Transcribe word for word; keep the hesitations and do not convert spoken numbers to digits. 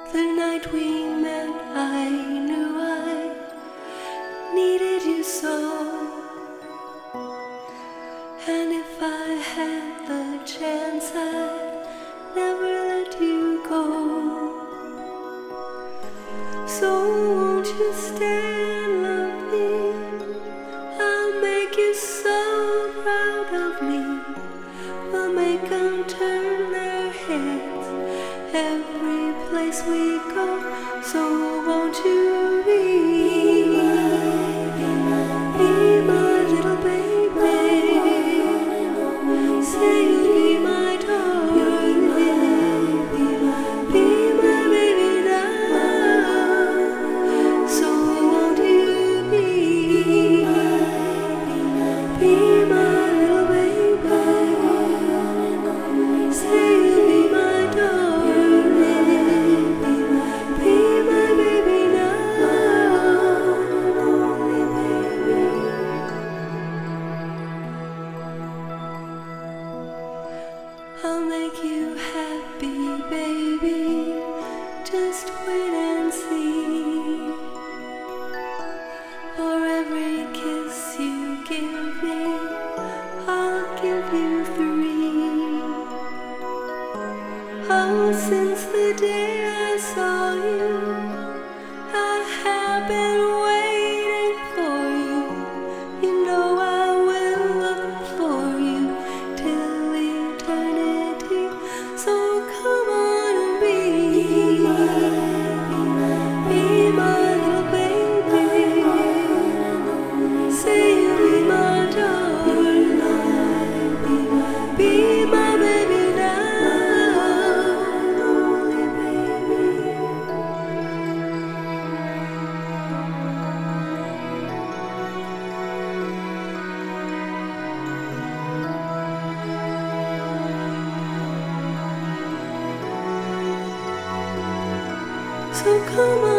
The night we met, I knew I needed you so. And if I had the chance, I'd never let you go. So won't you stay and love me? I'll make you so proud of me. We'll make them turn their heads every place we go. So won't you be, be my little baby? Say you'll be my darling, be my baby now. So won't you be, be my little baby? Say you'll be my darling, be my baby now. Only baby. I'll make you happy, baby. Just wait and see. For every kiss you give me, I'll give you three. Oh, since the day I saw you, I have been waiting for you. You know I will look for you till eternity. So come on and be, be my little baby. Say you'll be my darling, be my baby now. Only baby. So come on.